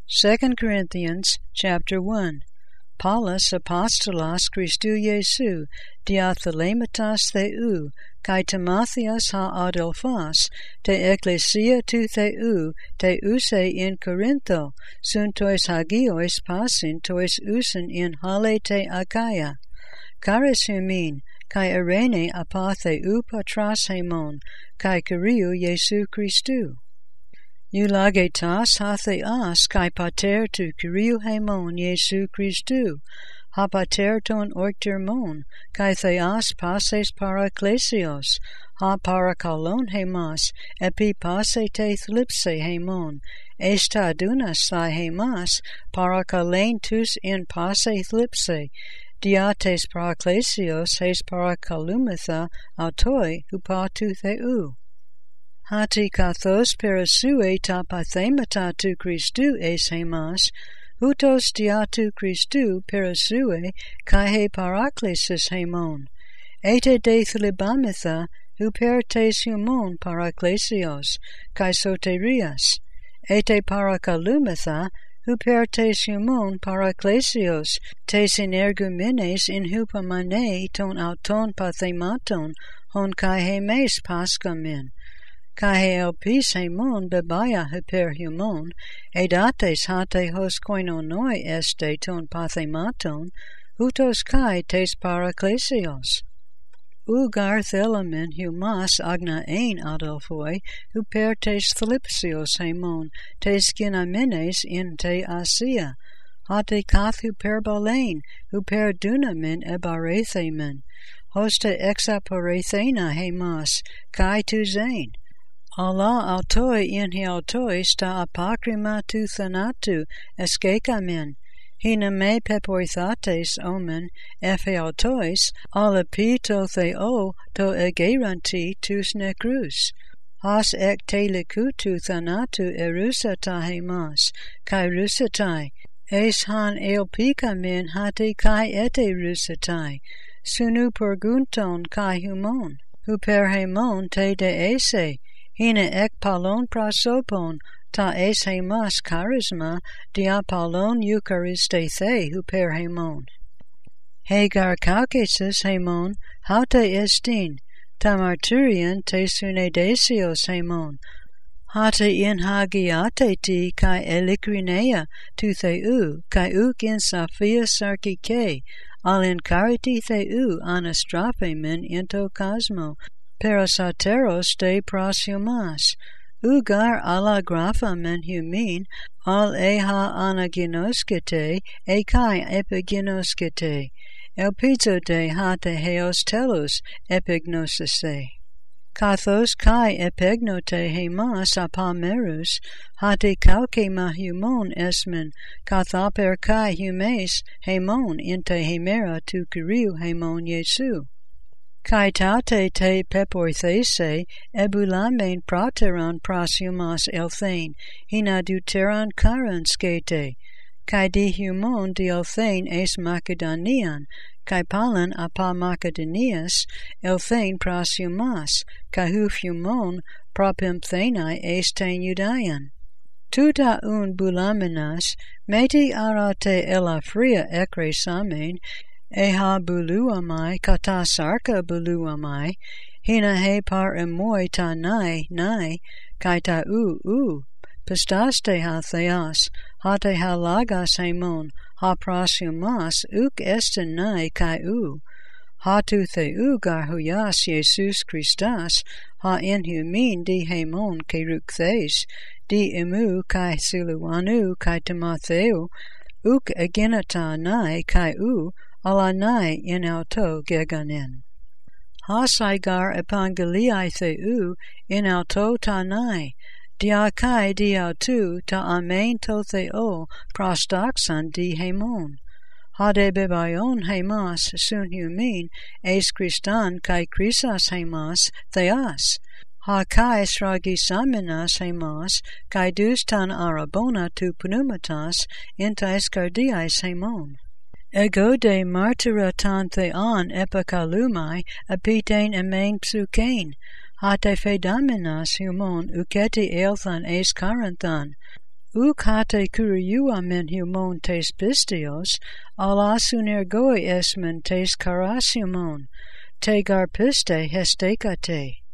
2 Corinthians chapter 1. Paulus apostolos Christou Iesu, diathelematos theou, kai Timotheus ha adelphos, te ecclesia tu theou, te use in Corintho, sun tois hagios pasin tois usen in hale te Achaia. Charis humin, kai arene apa theou patras hemon, kai Kyriou Iesu Christou. Eulagetas ha theas kai pater tu Kyriou hemon Iesu Christou, ha pater ton oiktermon, kai theas pases paraklesios, ha parakalon hemas, epi pase te thlipse hemon, esta dunas thai hemas, parakalein tus in pase thlipse, diates paraklesios hes parakalumitha autoi hupa tu theou. Hati kathos perasue ta pathemata tu Christou es hemas, hutos diatu Christou perasue kai he paraklesis hemon. Ete de thlibamitha hupertes humon paraklesios, kai soterias. Ete parakalumitha hupertes humon paraklesios, tes energumenes in hupamane ton auton pathematon, hon kai hemes paskamen. Kai elpis hemon bebaya hyper humon, edates hate hos koinonoi este ton pathematon, hutos kai tes paraklesios. Ugar thelamen humas agna ein adelphoi, huper tes thlipsios hemon, tes ginamenes in te Asia, hate kath huperbalein, huper dunamen ebarethemen, hosta exaporethena hemas, kai tu zain. Allah autoi in he autois ta apakrima tu thanatu eskekamen, hina me pepoithates omen efe autois, alapi to theo to egeranti tus necrus. Has ek te likutu thanatu erusata hemas, kai rusatai, es han elpikamen hate kai ete rusatai, sunu pergunton kai humon, huper hemon te de ese, hina ek palon prosopon, ta es hemas charisma, dia palon euchariste the huper hemon. Hegar kaukesis hemon, haute estin, ta marturian te sunedesios hemon, hate in hagiate ti kai elikrinea tu theou, kai uk in saphia sarkike, al in cariti theou anastraphemen into cosmo, parasateros de proshumas, ugar ala graphamen humin, al eha anaginoskete, e kai epiginoskete, elpizo de hate heos telus epignosise. Kathos kai epignote hemas apamerus, hate kauke mahumon esmen, kathaper kai humes hemon inte hemera tu Kyriou hemon Iesu. Kai tate te pepoithese, ebulamen prateron proshumas elthane, hina deuteron karan skete, kai di humon di elthane es Macedonian, kai palan apa Macedonias, elthane proshumas, kai huf humon propimthenai es ten Judaean. Tuta un bulamenas, meti arate elafria ekre samen, eha buluamai kata sarka buluamai, hina he par emoi ta nai, kai ta u, pistaste ha theas, hate ha lagas hemon, ha proshumas, uk esten nai kai u, ha tu theu gar huyas Jesus Christas, ha in humin di hemon keruk thes, di imu kai siluanu kai Timotheu, uk aginata nai kai u, ala nai in auto geganen. Hasaigar epangeliai theou in auto ta nai, dia kai di autu ta amen to theo prostaxan di hemon. Hade bebayon hemas sun humin es Christan kai krisas hemas theas. Ha kai sragisamenas hemas kai dus tan arabona tu pneumatas intais cardiais hemon. Ego de martyra tan theon epikalumai apitein emen psukein, hate fedamenas humon uketi elthan es karanthan, Ukate kuriua men humon tes pistios, alasun ergoi esmen tes karasiumon, te garpiste hestekate.